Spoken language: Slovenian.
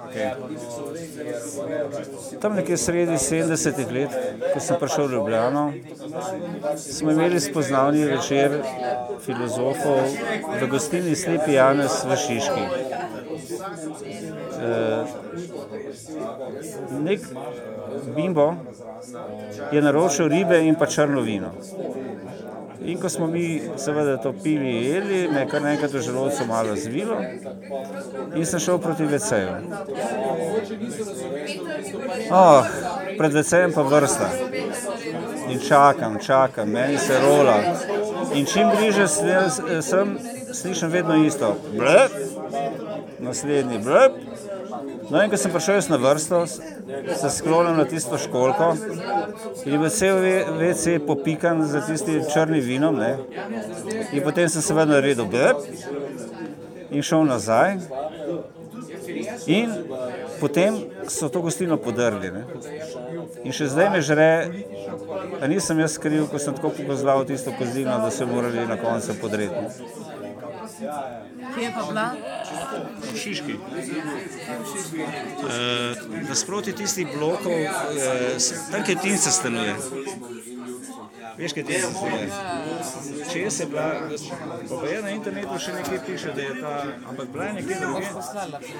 Tam nekje sredi 70-ih let, ko sem prišel v Ljubljano, smo imeli spoznavni večer filozofov v gostilni Slepi Janez v Šiški. Nek bimbo je naročil ribe in pa črno vino. In ko smo mi seveda to pili in jedli, me je kar naenkrat v želodcu malo zvilo in sem šel proti WC-ju. Pred WC-jem pa vrsta. In čakam, meni se rola. In čim bliže sem, slišim vedno isto. Blep, naslednji blep. No in ko sem prišel na vrsto, se sklonim na tisto školjko in je bil cel WC popikan za tistim črnim vinom, ne. In potem sem seveda naredil blep in šel nazaj. In potem so to gostilno podrli, ne. In še zdaj me žre, a nisem jaz kriv, ko sem tako pokozlal tisto kozino, da so morali na koncu podreti. Kje je pa bila? V Šiški. Nasproti tistih blokov, tam, kjer Tinca stanuje. Veš, kaj Tinca stanuje? Čez je bila, pa je na internetu še nekaj piše, da je ta, ampak bila je nekje drugje.